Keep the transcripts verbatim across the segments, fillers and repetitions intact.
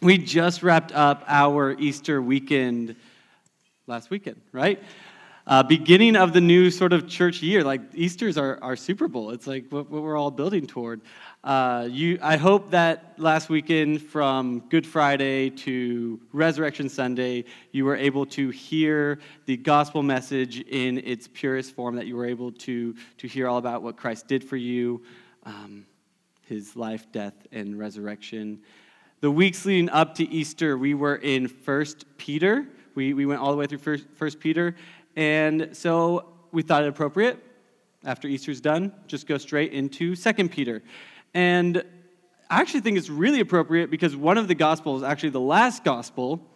We just wrapped up our Easter weekend last weekend, right? Uh, beginning of the new sort of church year. Like Easter's our, our Super Bowl. It's like what, what we're all building toward. Uh, you, I hope that last weekend, from Good Friday to Resurrection Sunday, you were able to hear the gospel message in its purest form, that you were able to, to hear all about what Christ did for you, um, his life, death, and resurrection. The weeks leading up to Easter, we were in First Peter. We, we went all the way through First, First Peter. And so we thought it appropriate, after Easter's done, just go straight into Second Peter. And I actually think it's really appropriate because one of the Gospels, actually the last Gospel,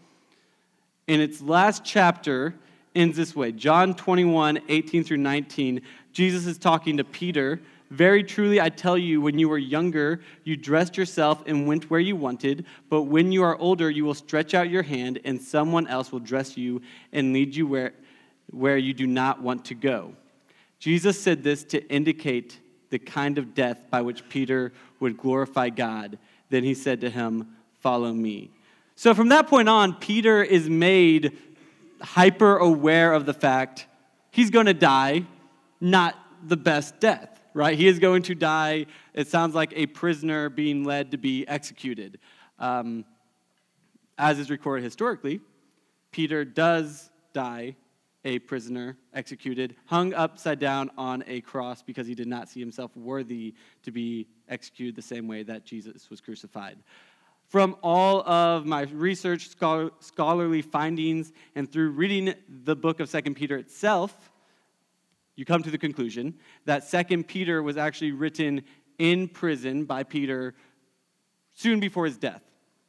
in its last chapter, ends this way. John twenty-one, eighteen through nineteen, Jesus is talking to Peter. Very truly, I tell you, when you were younger, you dressed yourself and went where you wanted, but when you are older, you will stretch out your hand, and someone else will dress you and lead you where, where you do not want to go. Jesus said this to indicate the kind of death by which Peter would glorify God. Then he said to him, "Follow me." So from that point on, Peter is made hyper aware of the fact he's going to die, not the best death. Right? He is going to die, it sounds like, a prisoner being led to be executed. Um, as is recorded historically, Peter does die a prisoner, executed, hung upside down on a cross because he did not see himself worthy to be executed the same way that Jesus was crucified. From all of my research, scholar, scholarly findings, and through reading the book of Second Peter itself, you come to the conclusion that Second Peter was actually written in prison by Peter soon before his death.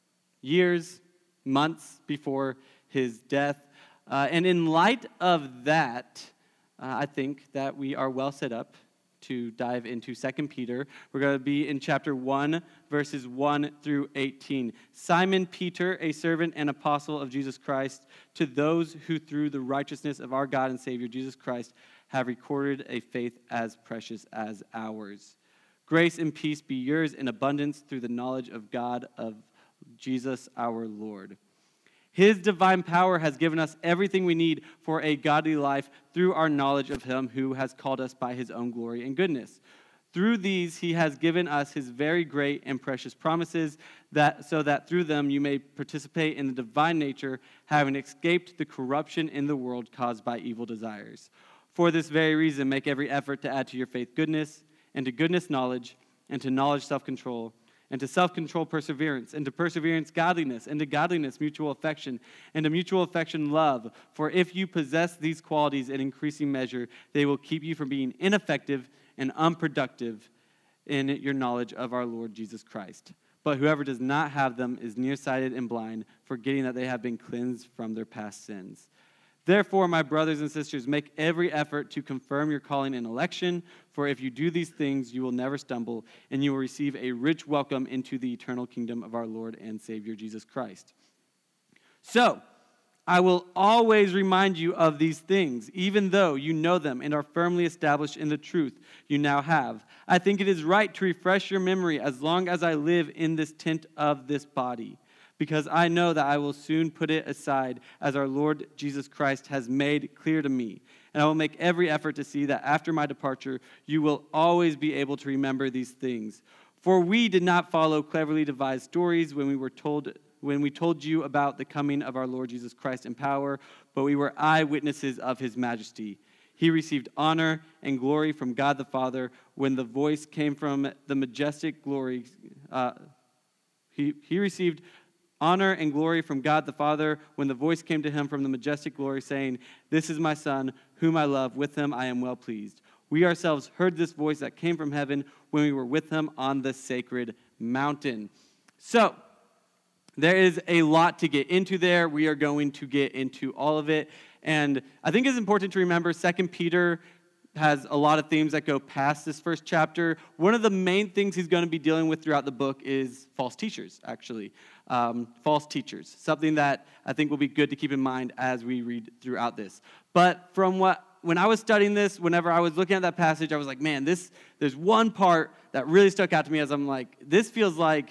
Years, months before his death. Uh, and in light of that, uh, I think that we are well set up to dive into Second Peter. We're going to be in chapter one, verses one through eighteen. Simon Peter, a servant and apostle of Jesus Christ, to those who through the righteousness of our God and Savior Jesus Christ have recorded a faith as precious as ours. Grace and peace be yours in abundance through the knowledge of God, of Jesus our Lord. His divine power has given us everything we need for a godly life through our knowledge of him who has called us by his own glory and goodness. Through these he has given us his very great and precious promises, that so that through them you may participate in the divine nature, having escaped the corruption in the world caused by evil desires. For this very reason, make every effort to add to your faith goodness, and to goodness knowledge, and to knowledge self-control, and to self-control perseverance, and to perseverance godliness, and to godliness mutual affection, and to mutual affection love. For if you possess these qualities in increasing measure, they will keep you from being ineffective and unproductive in your knowledge of our Lord Jesus Christ. But whoever does not have them is nearsighted and blind, forgetting that they have been cleansed from their past sins. Therefore, my brothers and sisters, make every effort to confirm your calling and election, for if you do these things, you will never stumble, and you will receive a rich welcome into the eternal kingdom of our Lord and Savior Jesus Christ. So, I will always remind you of these things, even though you know them and are firmly established in the truth you now have. I think it is right to refresh your memory as long as I live in this tent of this body, because I know that I will soon put it aside, as our Lord Jesus Christ has made clear to me. And I will make every effort to see that after my departure, you will always be able to remember these things. For we did not follow cleverly devised stories when we were told when we told you about the coming of our Lord Jesus Christ in power, but we were eyewitnesses of his majesty. He received honor and glory from God the Father when the voice came from the majestic glory. Uh, he, he received honor and glory from God the Father when the voice came to him from the majestic glory, saying, "This is my Son, whom I love. With him I am well pleased." We ourselves heard this voice that came from heaven when we were with him on the sacred mountain. So, there is a lot to get into there. We are going to get into all of it. And I think it's important to remember Second Peter has a lot of themes that go past this first chapter. One of the main things he's going to be dealing with throughout the book is false teachers, actually. Um, false teachers, something that I think will be good to keep in mind as we read throughout this. But from what, when I was studying this, whenever I was looking at that passage, I was like, man, this, there's one part that really stuck out to me as I'm like, this feels like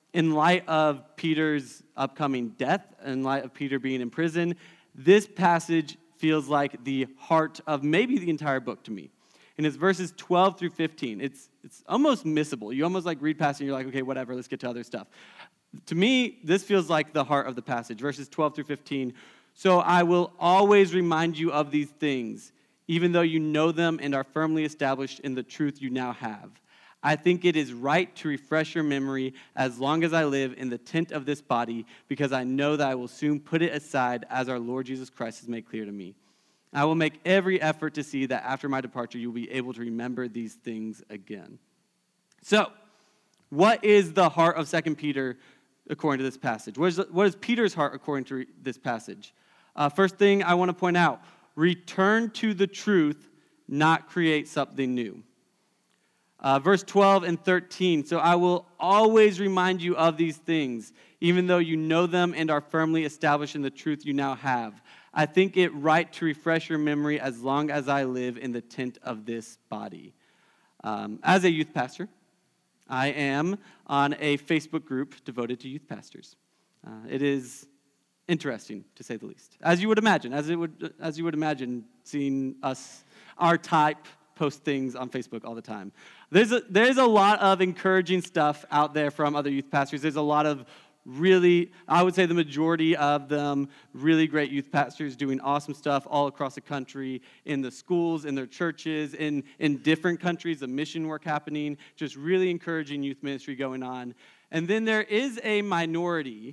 in light of Peter's upcoming death, in light of Peter being in prison, this passage feels like the heart of maybe the entire book to me. And it's verses twelve through fifteen. It's it's almost missable. You almost like read past it and you're like, okay, whatever, let's get to other stuff. To me, this feels like the heart of the passage, verses twelve through fifteen. So I will always remind you of these things, even though you know them and are firmly established in the truth you now have. I think it is right to refresh your memory as long as I live in the tent of this body, because I know that I will soon put it aside as our Lord Jesus Christ has made clear to me. I will make every effort to see that after my departure, you'll be able to remember these things again. So, what is the heart of Second Peter according to this passage? What is, what is Peter's heart according to this passage? Uh, first thing I want to point out, return to the truth, not create something new. Uh, verse twelve and thirteen, so I will always remind you of these things, even though you know them and are firmly established in the truth you now have. I think it right to refresh your memory as long as I live in the tent of this body. Um, as a youth pastor, I am on a Facebook group devoted to youth pastors. Uh, it is interesting, to say the least. As you would imagine, as it would, as you would imagine, seeing us, our type, post things on Facebook all the time. There's a, there's a lot of encouraging stuff out there from other youth pastors. There's a lot of really, I would say the majority of them, really great youth pastors doing awesome stuff all across the country, in the schools, in their churches, in, in different countries, the mission work happening, just really encouraging youth ministry going on. And then there is a minority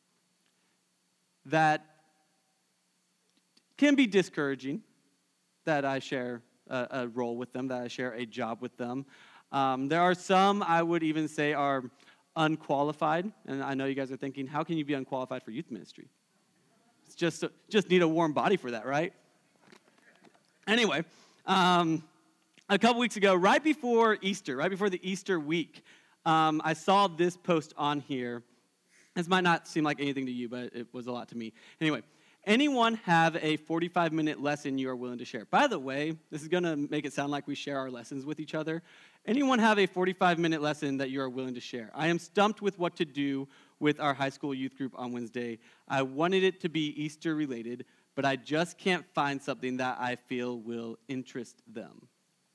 that can be discouraging, that I share a, a role with them, that I share a job with them. Um, there are some I would even say are unqualified, and I know you guys are thinking, how can you be unqualified for youth ministry? It's just just need a warm body for that, right? Anyway, um, a couple weeks ago, right before Easter, right before the Easter week, um, I saw this post on here. This might not seem like anything to you, but it was a lot to me. Anyway, anyone have a forty-five minute lesson you are willing to share? By the way, this is going to make it sound like we share our lessons with each other. Anyone have a forty-five minute lesson that you are willing to share? I am stumped with what to do with our high school youth group on Wednesday. I wanted it to be Easter related, but I just can't find something that I feel will interest them.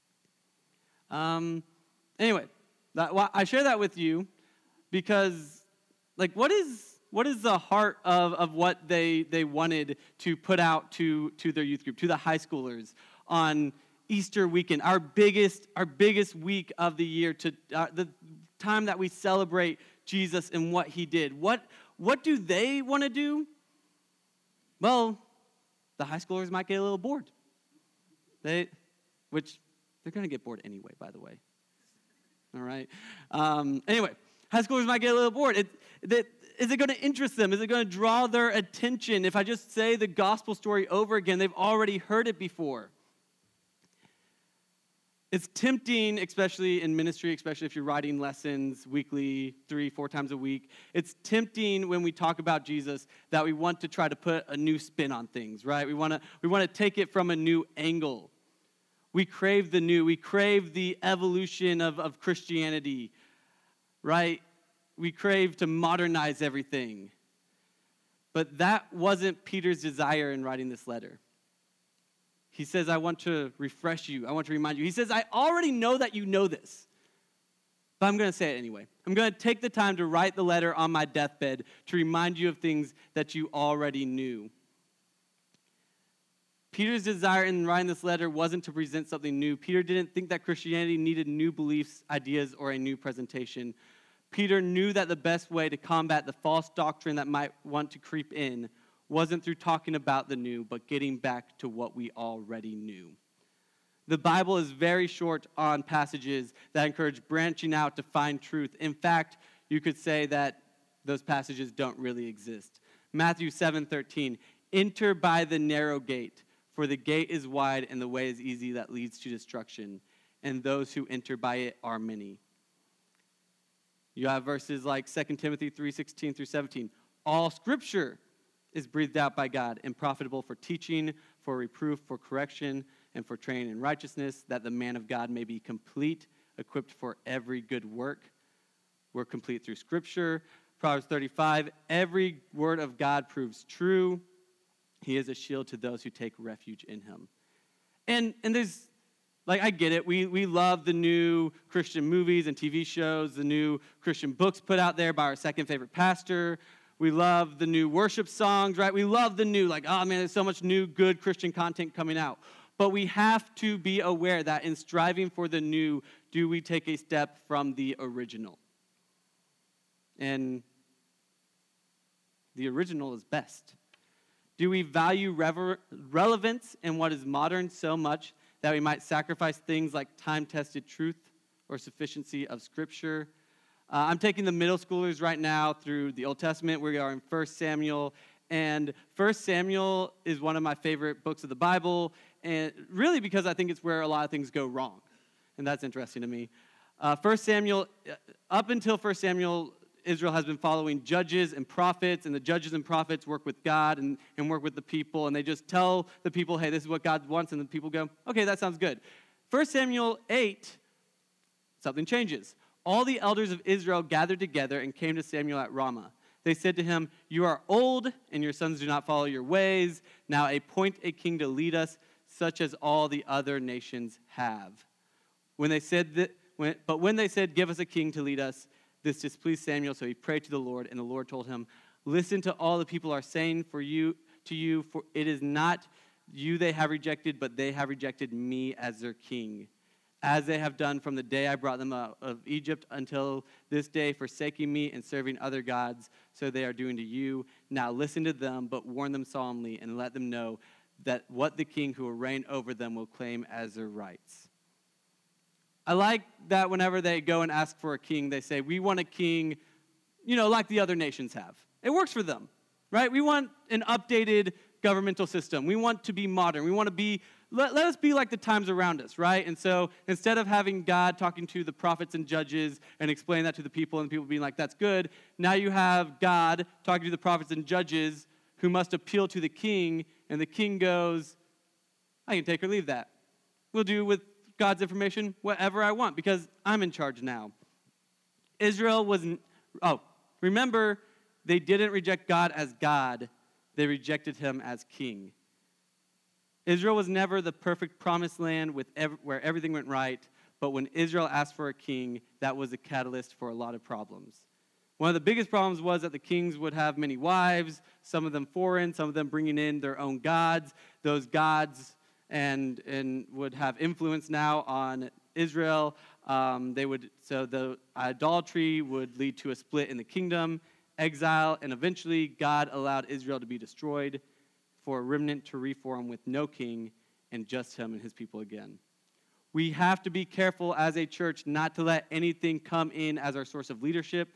Um. Anyway, that, well, I share that with you because, like, what is what is the heart of, of what they they wanted to put out to, to their youth group, to the high schoolers on Easter weekend, our biggest our biggest week of the year, to uh, the time that we celebrate Jesus and what he did? What what do they want to do? Well, the high schoolers might get a little bored. They, which they're going to get bored anyway, by the way. All right. Um, anyway, high schoolers might get a little bored. It, that, is it going to interest them? Is it going to draw their attention? If I just say the gospel story over again, they've already heard it before. It's tempting, especially in ministry, especially if you're writing lessons weekly, three, four times a week. It's tempting when we talk about Jesus that we want to try to put a new spin on things, right? We want to we want to take it from a new angle. We crave the new. We crave the evolution of, of Christianity, right? We crave to modernize everything. But that wasn't Peter's desire in writing this letter. He says, I want to refresh you. I want to remind you. He says, I already know that you know this, but I'm going to say it anyway. I'm going to take the time to write the letter on my deathbed to remind you of things that you already knew. Peter's desire in writing this letter wasn't to present something new. Peter didn't think that Christianity needed new beliefs, ideas, or a new presentation. Peter knew that the best way to combat the false doctrine that might want to creep in wasn't through talking about the new, but getting back to what we already knew. The Bible is very short on passages that encourage branching out to find truth. In fact, you could say that those passages don't really exist. Matthew seven thirteen, enter by the narrow gate, for the gate is wide and the way is easy that leads to destruction, and those who enter by it are many. You have verses like Second Timothy three sixteen through seventeen. All scripture is breathed out by God and profitable for teaching, for reproof, for correction, and for training in righteousness, that the man of God may be complete, equipped for every good work. We're complete through Scripture. Proverbs thirty-five, every word of God proves true. He is a shield to those who take refuge in him. And and there's, like, I get it. We we love the new Christian movies and T V shows, the new Christian books put out there by our second favorite pastor. We love the new worship songs, right? We love the new, like, oh man, there's so much new good Christian content coming out. But we have to be aware that in striving for the new, do we take a step from the original? And the original is best. Do we value rever- relevance in what is modern so much that we might sacrifice things like time-tested truth or sufficiency of Scripture? Uh, I'm taking the middle schoolers right now through the Old Testament. We are in First Samuel, and First Samuel is one of my favorite books of the Bible, and really because I think it's where a lot of things go wrong, and that's interesting to me. Uh, First Samuel, up until First Samuel, Israel has been following judges and prophets, and the judges and prophets work with God and, and work with the people, and they just tell the people, hey, this is what God wants, and the people go, okay, that sounds good. First Samuel eight, something changes. All the elders of Israel gathered together and came to Samuel at Ramah. They said to him, you are old, and your sons do not follow your ways. Now appoint a king to lead us, such as all the other nations have. When they said that, when, but when they said, give us a king to lead us, this displeased Samuel, so he prayed to the Lord, and the Lord told him, listen to all the people are saying for you to you, for it is not you they have rejected, but they have rejected me as their king, as they have done from the day I brought them out of Egypt until this day, forsaking me and serving other gods, so they are doing to you. Now listen to them, but warn them solemnly, and let them know that what the king who will reign over them will claim as their rights. I like that whenever they go and ask for a king, they say, we want a king, you know, like the other nations have. It works for them, right? We want an updated governmental system. We want to be modern. We want to be, let, let us be like the times around us, right? And so instead of having God talking to the prophets and judges and explaining that to the people and people being like, that's good, now you have God talking to the prophets and judges who must appeal to the king, and the king goes, I can take or leave that. We'll do with God's information whatever I want because I'm in charge now. Israel was, oh, remember, they didn't reject God as God. They rejected him as king. Israel was never the perfect promised land with ev- where everything went right, but when Israel asked for a king, that was a catalyst for a lot of problems. One of the biggest problems was that the kings would have many wives, some of them foreign, some of them bringing in their own gods. Those gods and and would have influence now on Israel. Um, they would so the idolatry would lead to a split in the kingdom, exile, and eventually God allowed Israel to be destroyed for a remnant to reform with no king and just him and his people again. We have to be careful as a church not to let anything come in as our source of leadership,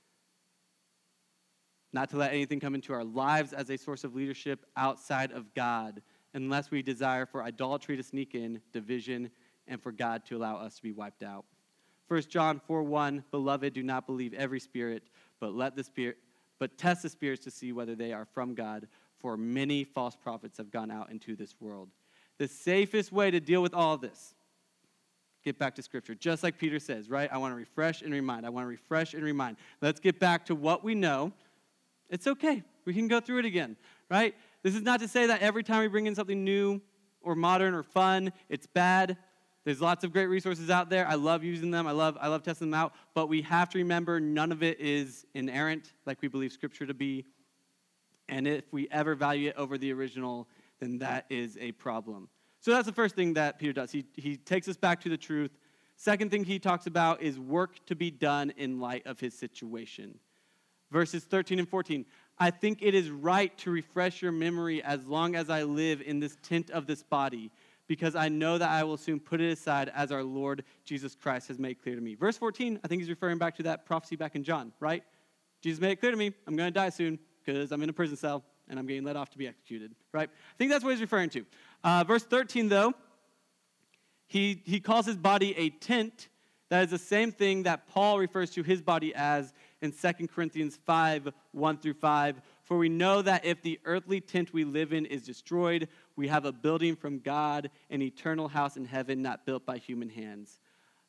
not to let anything come into our lives as a source of leadership outside of God, unless we desire for idolatry to sneak in, division, and for God to allow us to be wiped out. First John four one, beloved, do not believe every spirit, but let the spirit, but test the spirits to see whether they are from God, for many false prophets have gone out into this world. The safest way to deal with all of this, get back to Scripture, just like Peter says, right? I want to refresh and remind. I want to refresh and remind. Let's get back to what we know. It's okay. We can go through it again, right? This is not to say that every time we bring in something new or modern or fun, it's bad. There's lots of great resources out there. I love using them. I love I love testing them out. But we have to remember none of it is inerrant, like we believe Scripture to be. And if we ever value it over the original, then that is a problem. So that's the first thing that Peter does. He, he takes us back to the truth. Second thing he talks about is work to be done in light of his situation. Verses thirteen and fourteen. I think it is right to refresh your memory as long as I live in this tent of this body, because I know that I will soon put it aside as our Lord Jesus Christ has made clear to me. Verse fourteen, I think he's referring back to that prophecy back in John, right? Jesus made it clear to me, I'm going to die soon because I'm in a prison cell and I'm getting let off to be executed, right? I think that's what he's referring to. Uh, verse thirteen, though, he, he calls his body a tent. That is the same thing that Paul refers to his body as in Second Corinthians five, one through five. For we know that if the earthly tent we live in is destroyed, we have a building from God, an eternal house in heaven not built by human hands.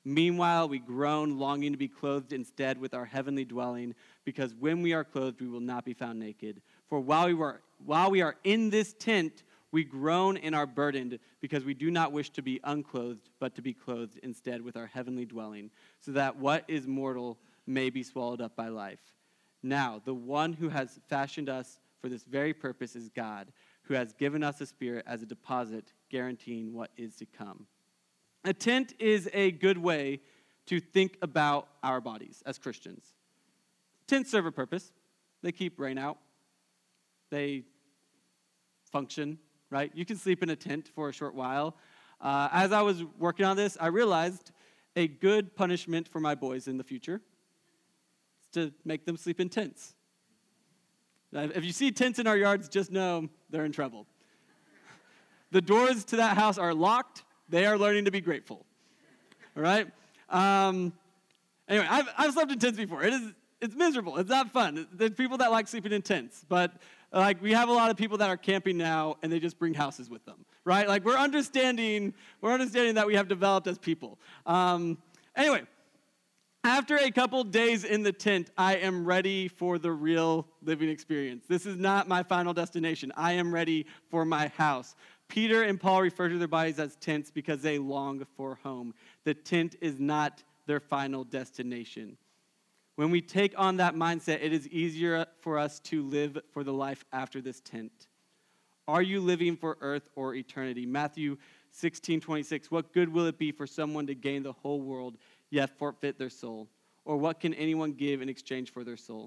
Meanwhile, we groan, longing to be clothed instead with our heavenly dwelling, because when we are clothed, we will not be found naked. For while we, were, while we are in this tent, we groan and are burdened, because we do not wish to be unclothed, but to be clothed instead with our heavenly dwelling, so that what is mortal may be swallowed up by life. Now, the one who has fashioned us for this very purpose is God, who has given us a Spirit as a deposit, guaranteeing what is to come. A tent is a good way to think about our bodies as Christians. Tents serve a purpose. They keep rain out. They function, right? You can sleep in a tent for a short while. Uh, as I was working on this, I realized a good punishment for my boys in the future is to make them sleep in tents. Now, if you see tents in our yards, just know they're in trouble. The doors to that house are locked. They are learning to be grateful, all right? Um, anyway, I've, I've slept in tents before. It is, it's miserable. It's not fun. There's people that like sleeping in tents, but like we have a lot of people that are camping now, and they just bring houses with them, right? Like we're understanding, we're understanding that we have developed as people. Um, anyway, after a couple days in the tent, I am ready for the real living experience. This is not my final destination. I am ready for my house. Peter and Paul refer to their bodies as tents because they long for home. The tent is not their final destination. When we take on that mindset, it is easier for us to live for the life after this tent. Are you living for earth or eternity? Matthew sixteen twenty-six, what good will it be for someone to gain the whole world, yet forfeit their soul? Or what can anyone give in exchange for their soul?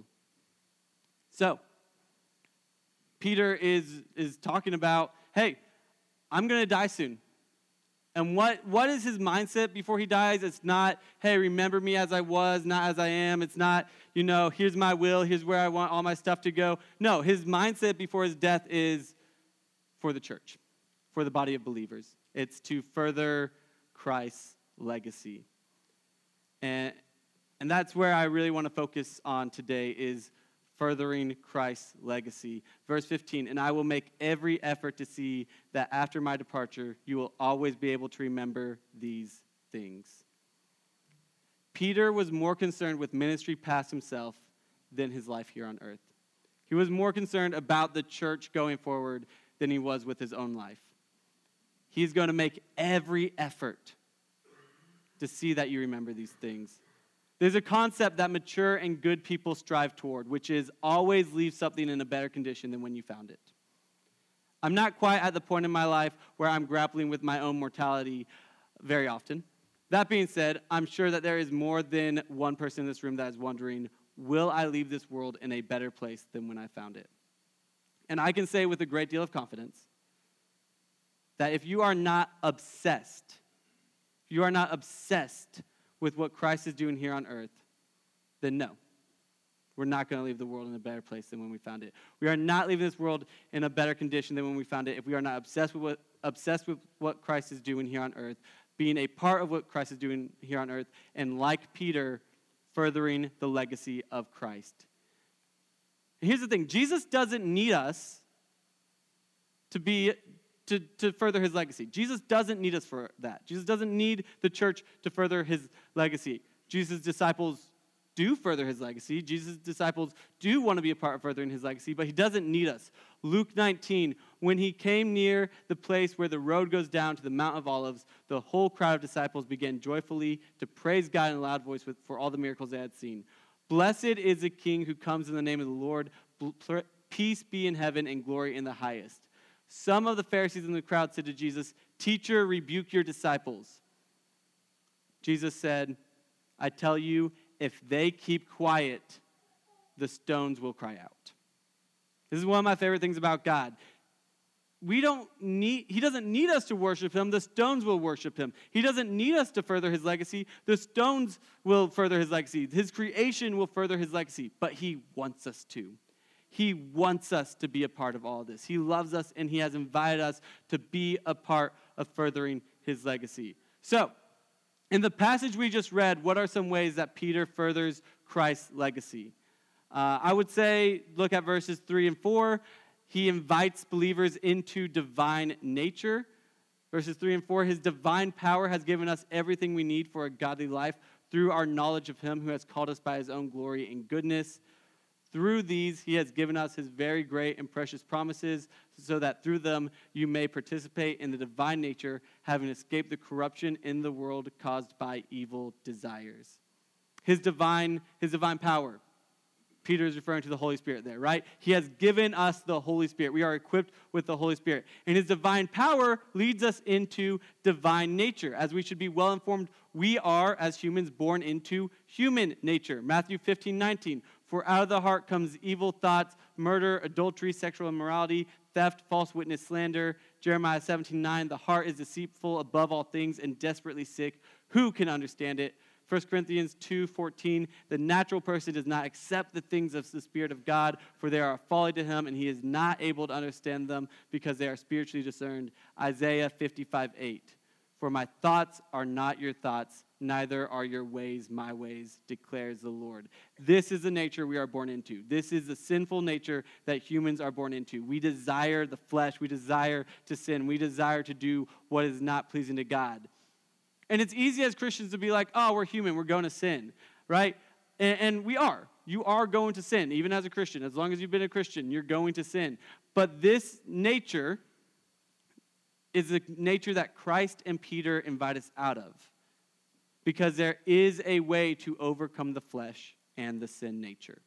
So, Peter is, is talking about, hey, I'm going to die soon. And what, what is his mindset before he dies? It's not, hey, remember me as I was, not as I am. It's not, you know, here's my will, here's where I want all my stuff to go. No, his mindset before his death is for the church, for the body of believers. It's to further Christ's legacy. And, and that's where I really want to focus on today is furthering Christ's legacy. Verse fifteen, and I will make every effort to see that after my departure, you will always be able to remember these things. Peter was more concerned with ministry past himself than his life here on earth. He was more concerned about the church going forward than he was with his own life. He's going to make every effort to see that you remember these things. There's a concept that mature and good people strive toward, which is always leave something in a better condition than when you found it. I'm not quite at the point in my life where I'm grappling with my own mortality very often. That being said, I'm sure that there is more than one person in this room that is wondering, will I leave this world in a better place than when I found it? And I can say with a great deal of confidence that if you are not obsessed, if you are not obsessed with what Christ is doing here on earth, then no, we're not going to leave the world in a better place than when we found it. We are not leaving this world in a better condition than when we found it if we are not obsessed with what, obsessed with what Christ is doing here on earth, being a part of what Christ is doing here on earth, and like Peter, furthering the legacy of Christ. And here's the thing, Jesus doesn't need us to be To, to further his legacy. Jesus doesn't need us for that. Jesus doesn't need the church to further his legacy. Jesus' disciples do further his legacy. Jesus' disciples do want to be a part of furthering his legacy, but he doesn't need us. Luke nineteen, when he came near the place where the road goes down to the Mount of Olives, the whole crowd of disciples began joyfully to praise God in a loud voice with, for all the miracles they had seen. Blessed is the King who comes in the name of the Lord. Peace be in heaven and glory in the highest. Some of the Pharisees in the crowd said to Jesus, "Teacher, rebuke your disciples." Jesus said, "I tell you, if they keep quiet, the stones will cry out." This is one of my favorite things about God. We don't need, he doesn't need us to worship him. The stones will worship him. He doesn't need us to further his legacy. The stones will further his legacy. His creation will further his legacy, but he wants us to. He wants us to be a part of all this. He loves us, and he has invited us to be a part of furthering his legacy. So, in the passage we just read, what are some ways that Peter furthers Christ's legacy? Uh, I would say, look at verses three and four. He invites believers into divine nature. Verses three and four, his divine power has given us everything we need for a godly life through our knowledge of him who has called us by his own glory and goodness. Through these, he has given us his very great and precious promises, so that through them you may participate in the divine nature, having escaped the corruption in the world caused by evil desires. His divine, his divine power. Peter is referring to the Holy Spirit there, right? He has given us the Holy Spirit. We are equipped with the Holy Spirit. And his divine power leads us into divine nature. As we should be well informed, we are, as humans, born into human nature. Matthew fifteen nineteen. For out of the heart comes evil thoughts, murder, adultery, sexual immorality, theft, false witness, slander. Jeremiah seventeen nine. The heart is deceitful above all things and desperately sick. Who can understand it? First Corinthians two fourteen, the natural person does not accept the things of the Spirit of God, for they are a folly to him, and he is not able to understand them because they are spiritually discerned. Isaiah fifty-five eight, for my thoughts are not your thoughts, neither are your ways my ways, declares the Lord. This is the nature we are born into. This is the sinful nature that humans are born into. We desire the flesh. We desire to sin. We desire to do what is not pleasing to God. And it's easy as Christians to be like, oh, we're human, we're going to sin, right? And, and we are. You are going to sin, even as a Christian. As long as you've been a Christian, you're going to sin. But this nature is the nature that Christ and Peter invite us out of, because there is a way to overcome the flesh and the sin nature.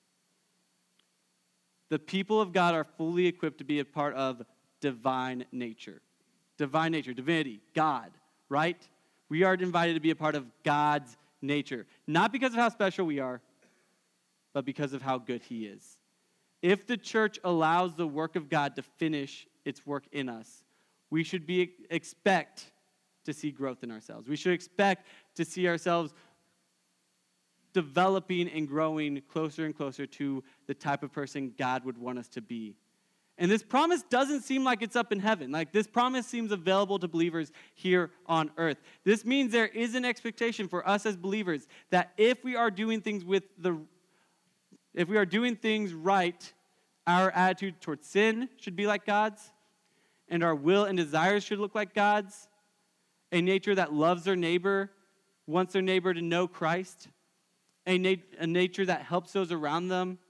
The people of God are fully equipped to be a part of divine nature. Divine nature, divinity, God, right? We are invited to be a part of God's nature, not because of how special we are, but because of how good he is. If the church allows the work of God to finish its work in us, we should be expect to see growth in ourselves. We should expect to see ourselves developing and growing closer and closer to the type of person God would want us to be. And this promise doesn't seem like it's up in heaven. Like, this promise seems available to believers here on earth. This means there is an expectation for us as believers that if we are doing things with the, if we are doing things right, our attitude towards sin should be like God's, and our will and desires should look like God's. A nature that loves their neighbor, wants their neighbor to know Christ. A, nat- a nature that helps those around them.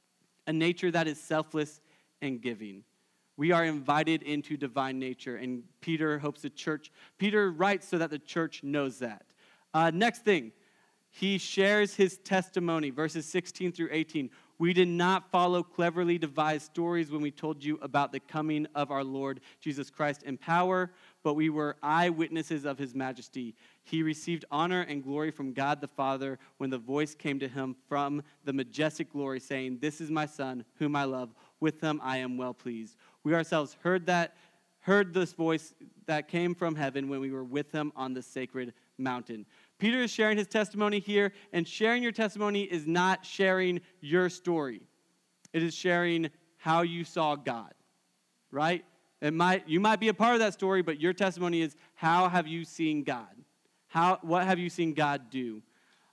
A nature that is selfless and giving. We are invited into divine nature, and Peter hopes the church, Peter writes so that the church knows that. Uh, next thing, he shares his testimony, verses sixteen through eighteen. We did not follow cleverly devised stories when we told you about the coming of our Lord Jesus Christ in power, but we were eyewitnesses of his majesty. He received honor and glory from God the Father when the voice came to him from the majestic glory, saying, "This is my Son, whom I love. With him I am well pleased." We ourselves heard that, heard this voice that came from heaven when we were with him on the sacred mountain. Peter is sharing his testimony here, and sharing your testimony is not sharing your story. It is sharing how you saw God, right? It might, you might be a part of that story, but your testimony is, how have you seen God? How, what have you seen God do?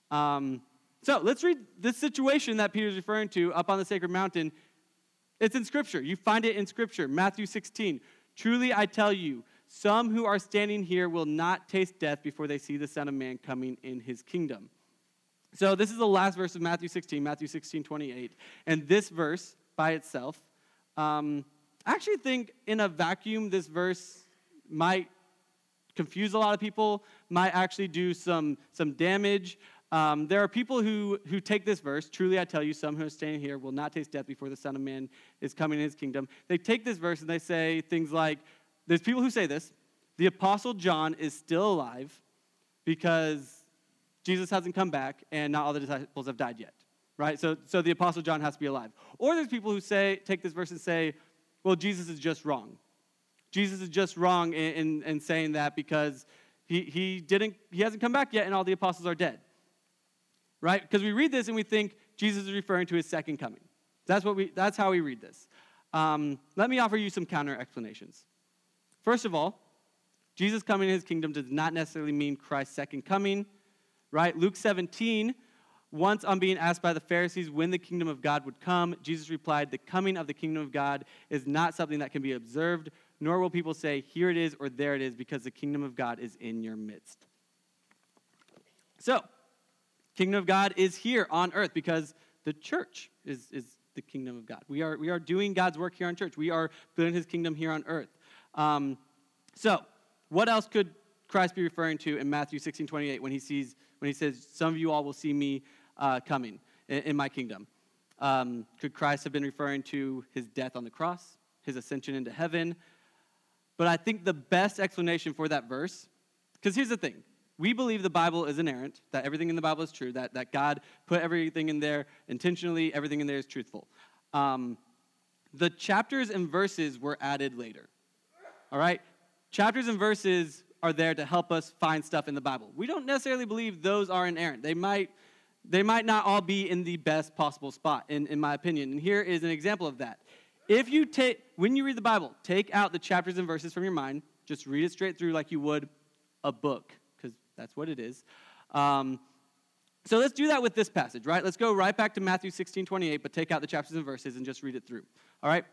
Um, so let's read this situation that Peter's referring to up on the sacred mountain. It's in Scripture. You find it in Scripture. Matthew sixteen. Truly I tell you, some who are standing here will not taste death before they see the Son of Man coming in his kingdom. So this is the last verse of Matthew sixteen, Matthew sixteen twenty-eight. And this verse by itself, um, I actually think in a vacuum, this verse might confuse a lot of people, might actually do some, some damage. Um, there are people who, who take this verse, truly I tell you, some who are standing here will not taste death before the Son of Man is coming in his kingdom. They take this verse and they say things like, there's people who say this, the Apostle John is still alive because Jesus hasn't come back and not all the disciples have died yet, right? So, so the Apostle John has to be alive. Or there's people who say, take this verse and say, well, Jesus is just wrong. Jesus is just wrong in, in, in saying that because he, he didn't, he hasn't come back yet and all the apostles are dead. Right? Because we read this and we think Jesus is referring to his second coming. That's what we. That's how we read this. Um, let me offer you some counter explanations. First of all, Jesus coming in his kingdom does not necessarily mean Christ's second coming. Right? Luke seventeen, once on being asked by the Pharisees when the kingdom of God would come, Jesus replied, "The coming of the kingdom of God is not something that can be observed, nor will people say, here it is or there it is, because the kingdom of God is in your midst. So, kingdom of God is here on earth because the church is, is the kingdom of God. We are, we are doing God's work here on church. We are building his kingdom here on earth. Um, so, what else could Christ be referring to in Matthew sixteen twenty-eight when he sees when he says, some of you all will see me uh, coming in, in my kingdom? Um, could Christ have been referring to his death on the cross, his ascension into heaven? But I think the best explanation for that verse, because here's the thing. We believe the Bible is inerrant, that everything in the Bible is true, that, that God put everything in there intentionally, everything in there is truthful. Um, the chapters and verses were added later. All right? Chapters and verses are there to help us find stuff in the Bible. We don't necessarily believe those are inerrant. They might, they might not all be in the best possible spot, in, in my opinion. And here is an example of that. If you take, when you read the Bible, take out the chapters and verses from your mind, just read it straight through like you would a book, because that's what it is. Um, so let's do that with this passage, right? Let's go right back to Matthew sixteen twenty-eight, but take out the chapters and verses and just read it through. All right?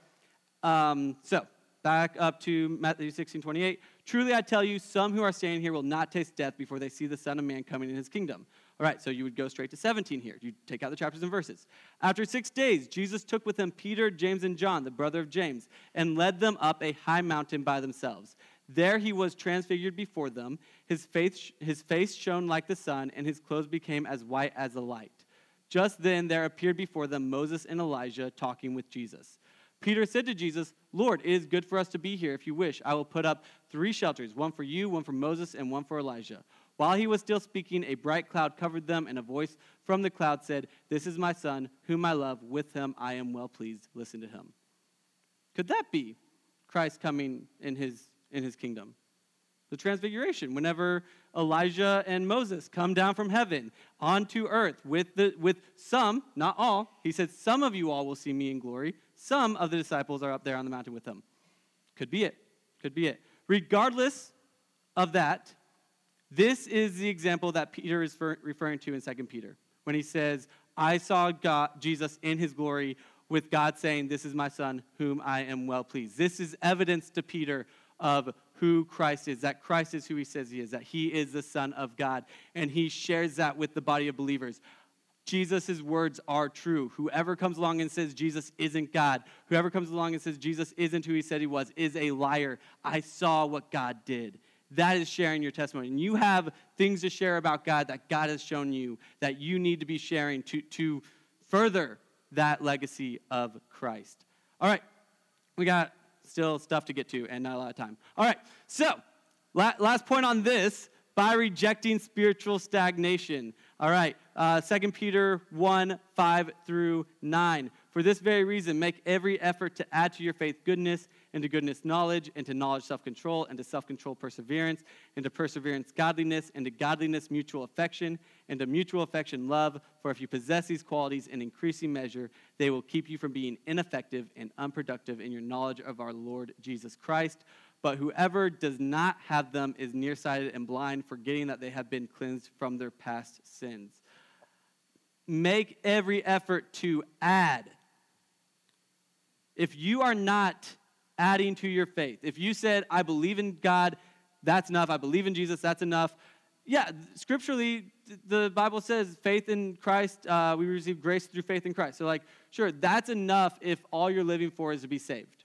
Um, so back up to Matthew sixteen twenty-eight. Truly I tell you, some who are staying here will not taste death before they see the Son of Man coming in his kingdom. All right, so you would go straight to seventeen here. You take out the chapters and verses. After six days, Jesus took with him Peter, James, and John, the brother of James, and led them up a high mountain by themselves. There he was transfigured before them. His face, his face shone like the sun, and his clothes became as white as the light. Just then there appeared before them Moses and Elijah talking with Jesus. Peter said to Jesus, Lord, it is good for us to be here. If you wish, I will put up three shelters, one for you, one for Moses, and one for Elijah. While he was still speaking, a bright cloud covered them, and a voice from the cloud said, This is my son, whom I love. With him I am well pleased. Listen to him. Could that be Christ coming in his in his kingdom? The transfiguration, whenever Elijah and Moses come down from heaven onto earth with the with some, not all. He said, some of you all will see me in glory. Some of the disciples are up there on the mountain with them. Could be it. Could be it. Regardless of that, this is the example that Peter is referring to in Second Peter when he says, I saw God, Jesus in his glory, with God saying, this is my son whom I am well pleased. This is evidence to Peter of who Christ is, that Christ is who he says he is, that he is the Son of God, and he shares that with the body of believers. Jesus' words are true. Whoever comes along and says Jesus isn't God, whoever comes along and says Jesus isn't who he said he was, is a liar. I saw what God did. That is sharing your testimony. And you have things to share about God that God has shown you that you need to be sharing to, to further that legacy of Christ. All right, we got still stuff to get to and not a lot of time. All right, so last point on this, by rejecting spiritual stagnation. All right, uh, Second Peter one, five through nine. For this very reason, make every effort to add to your faith goodness, and to goodness knowledge, and to knowledge self-control, and to self-control perseverance, and to perseverance godliness, and to godliness mutual affection, and to mutual affection love. For if you possess these qualities in increasing measure, they will keep you from being ineffective and unproductive in your knowledge of our Lord Jesus Christ. But whoever does not have them is nearsighted and blind, forgetting that they have been cleansed from their past sins. Make every effort to add. If you are not adding to your faith, if you said, I believe in God, that's enough. I believe in Jesus, that's enough. Yeah, scripturally, the Bible says faith in Christ, uh, we receive grace through faith in Christ. So like, sure, that's enough if all you're living for is to be saved.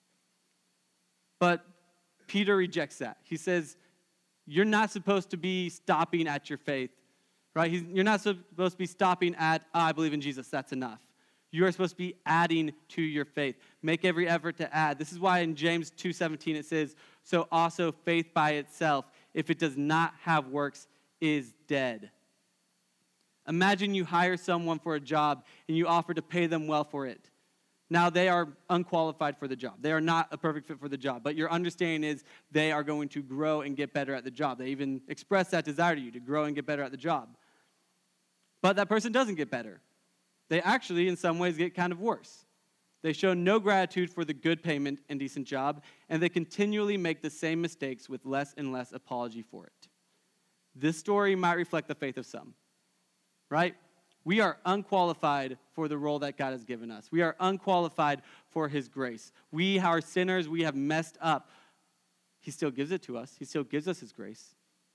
But Peter rejects that. He says, you're not supposed to be stopping at your faith, right? He's, you're not supposed to be stopping at, oh, I believe in Jesus, that's enough. You are supposed to be adding to your faith. Make every effort to add. This is why in James two seventeen it says, so also faith by itself, if it does not have works, is dead. Imagine you hire someone for a job and you offer to pay them well for it. Now, they are unqualified for the job. They are not a perfect fit for the job. But your understanding is they are going to grow and get better at the job. They even express that desire to you to grow and get better at the job. But that person doesn't get better. They actually, in some ways, get kind of worse. They show no gratitude for the good payment and decent job, and they continually make the same mistakes with less and less apology for it. This story might reflect the faith of some, right? We are unqualified for the role that God has given us. We are unqualified for his grace. We are sinners. We have messed up. He still gives it to us. He still gives us his grace.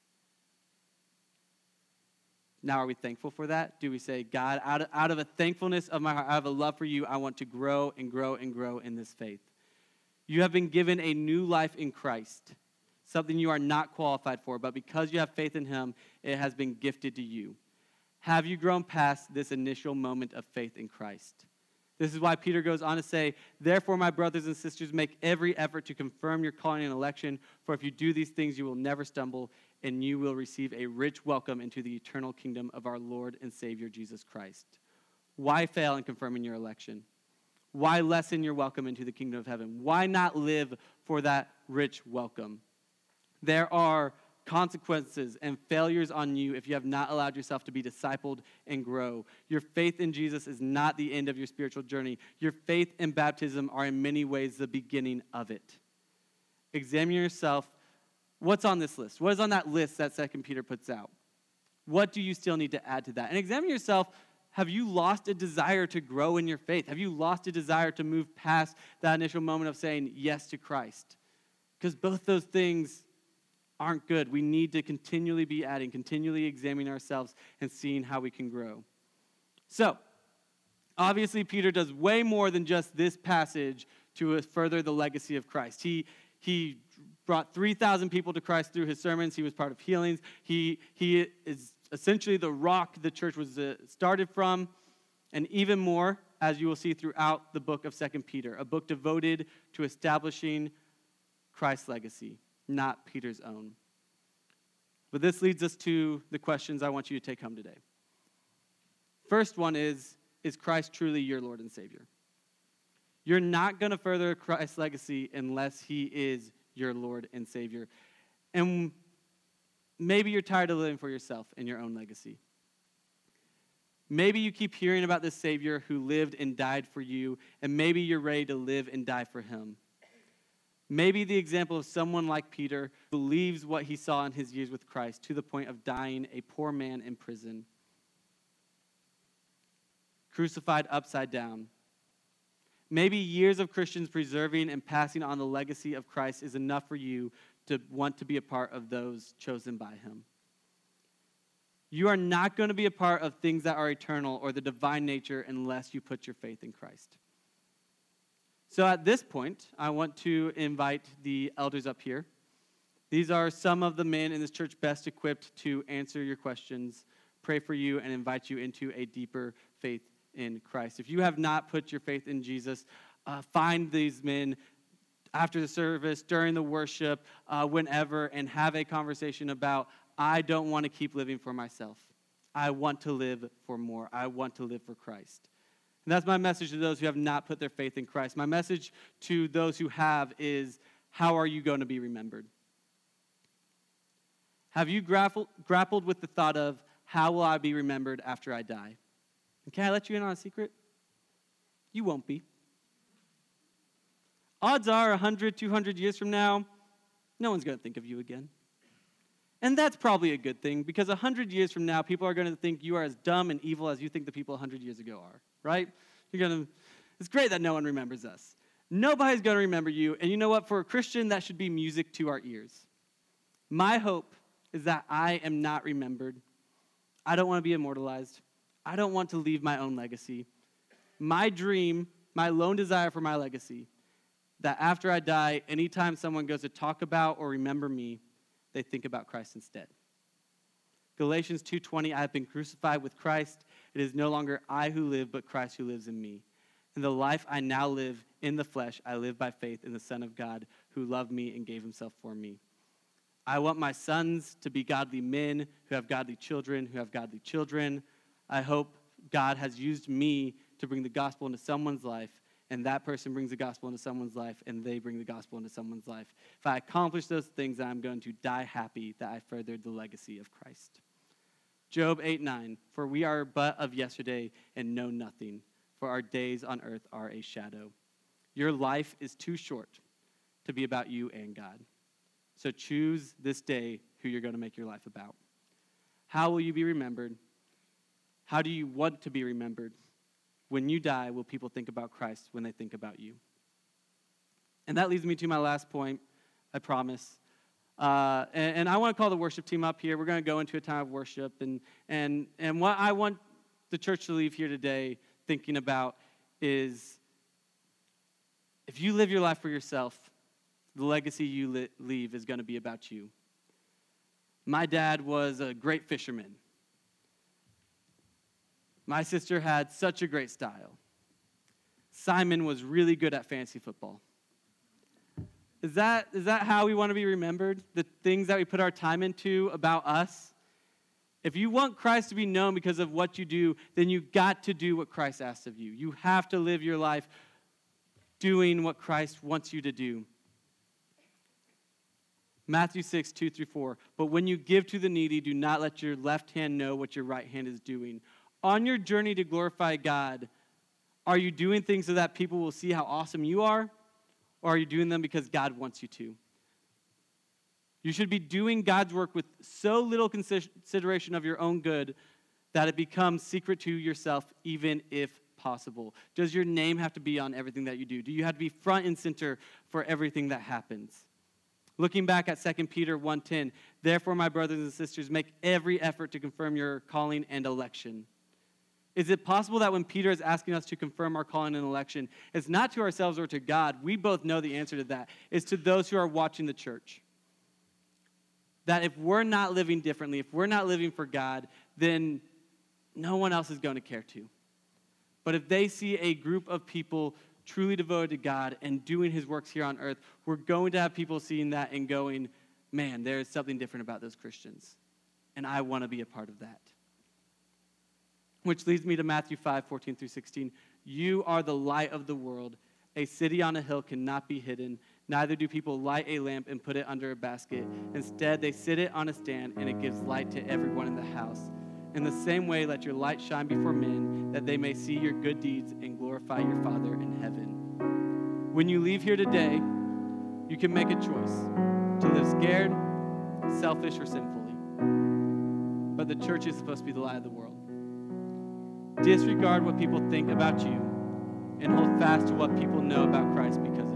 Now, are we thankful for that? Do we say, God, out of, out of a thankfulness of my heart, out of a love for you, I want to grow and grow and grow in this faith? You have been given a new life in Christ, something you are not qualified for, but because you have faith in him, it has been gifted to you. Have you grown past this initial moment of faith in Christ? This is why Peter goes on to say, therefore, my brothers and sisters, make every effort to confirm your calling and election, for if you do these things, you will never stumble, and you will receive a rich welcome into the eternal kingdom of our Lord and Savior, Jesus Christ. Why fail in confirming your election? Why lessen your welcome into the kingdom of heaven? Why not live for that rich welcome? There are consequences and failures on you if you have not allowed yourself to be discipled and grow. Your faith in Jesus is not the end of your spiritual journey. Your faith and baptism are in many ways the beginning of it. Examine yourself. What's on this list? What is on that list that Second Peter puts out? What do you still need to add to that? And examine yourself. Have you lost a desire to grow in your faith? Have you lost a desire to move past that initial moment of saying yes to Christ? Because both those things aren't good. We need to continually be adding, continually examining ourselves and seeing how we can grow. So, obviously, Peter does way more than just this passage to further the legacy of Christ. He he brought three thousand people to Christ through his sermons. He was part of healings. He he is essentially the rock the church was uh, started from, and even more, as you will see throughout the book of Second Peter, a book devoted to establishing Christ's legacy, not Peter's own. But this leads us to the questions I want you to take home today. First one is, is Christ truly your Lord and Savior? You're not going to further Christ's legacy unless he is your Lord and Savior. And maybe you're tired of living for yourself and your own legacy. Maybe you keep hearing about this Savior who lived and died for you, and maybe you're ready to live and die for him. Maybe the example of someone like Peter believes what he saw in his years with Christ to the point of dying a poor man in prison, crucified upside down. Maybe years of Christians preserving and passing on the legacy of Christ is enough for you to want to be a part of those chosen by him. You are not going to be a part of things that are eternal or the divine nature unless you put your faith in Christ. So at this point, I want to invite the elders up here. These are some of the men in this church best equipped to answer your questions, pray for you, and invite you into a deeper faith in Christ. If you have not put your faith in Jesus, uh, find these men after the service, during the worship, uh, whenever, and have a conversation about, I don't want to keep living for myself. I want to live for more. I want to live for Christ. And that's my message to those who have not put their faith in Christ. My message to those who have is, how are you going to be remembered? Have you grappled, grappled with the thought of, how will I be remembered after I die? And can I let you in on a secret? You won't be. Odds are one hundred, two hundred years from now, no one's going to think of you again. And that's probably a good thing, because one hundred years from now, people are going to think you are as dumb and evil as you think the people one hundred years ago are, right? You're going to. It's great that no one remembers us. Nobody's going to remember you, and you know what? For a Christian, that should be music to our ears. My hope is that I am not remembered. I don't want to be immortalized. I don't want to leave my own legacy. My dream, my lone desire for my legacy, that after I die, anytime someone goes to talk about or remember me, they think about Christ instead. Galatians two twenty, I have been crucified with Christ. It is no longer I who live, but Christ who lives in me. And the life I now live in the flesh, I live by faith in the Son of God who loved me and gave himself for me. I want my sons to be godly men who have godly children, who have godly children. I hope God has used me to bring the gospel into someone's life, and that person brings the gospel into someone's life, and they bring the gospel into someone's life. If I accomplish those things, I'm going to die happy that I furthered the legacy of Christ. Job eight nine, for we are but of yesterday and know nothing, for our days on earth are a shadow. Your life is too short to be about you and God. So choose this day who you're going to make your life about. How will you be remembered? How do you want to be remembered? When you die, will people think about Christ when they think about you? And that leads me to my last point, I promise. Uh, and, and I want to call the worship team up here. We're going to go into a time of worship. And, and, and what I want the church to leave here today thinking about is, if you live your life for yourself, the legacy you li- leave is going to be about you. My dad was a great fisherman. My sister had such a great style. Simon was really good at fantasy football. Is that, is that how we want to be remembered? The things that we put our time into about us? If you want Christ to be known because of what you do, then you've got to do what Christ asks of you. You have to live your life doing what Christ wants you to do. Matthew six, two through four. But when you give to the needy, do not let your left hand know what your right hand is doing. On your journey to glorify God, are you doing things so that people will see how awesome you are? Or are you doing them because God wants you to? You should be doing God's work with so little consideration of your own good that it becomes secret to yourself, even if possible. Does your name have to be on everything that you do? Do you have to be front and center for everything that happens? Looking back at Second Peter one ten, therefore, my brothers and sisters, make every effort to confirm your calling and election. Is it possible that when Peter is asking us to confirm our calling and election, it's not to ourselves or to God? We both know the answer to that. It's to those who are watching the church. That if we're not living differently, if we're not living for God, then no one else is going to care to. But if they see a group of people truly devoted to God and doing his works here on earth, we're going to have people seeing that and going, man, there's something different about those Christians. And I want to be a part of that. Which leads me to Matthew five, fourteen through sixteen. You are the light of the world. A city on a hill cannot be hidden. Neither do people light a lamp and put it under a basket. Instead, they sit it on a stand, and it gives light to everyone in the house. In the same way, let your light shine before men, that they may see your good deeds and glorify your Father in heaven. When you leave here today, you can make a choice to live scared, selfish, or sinfully. But the church is supposed to be the light of the world. Disregard what people think about you and hold fast to what people know about Christ because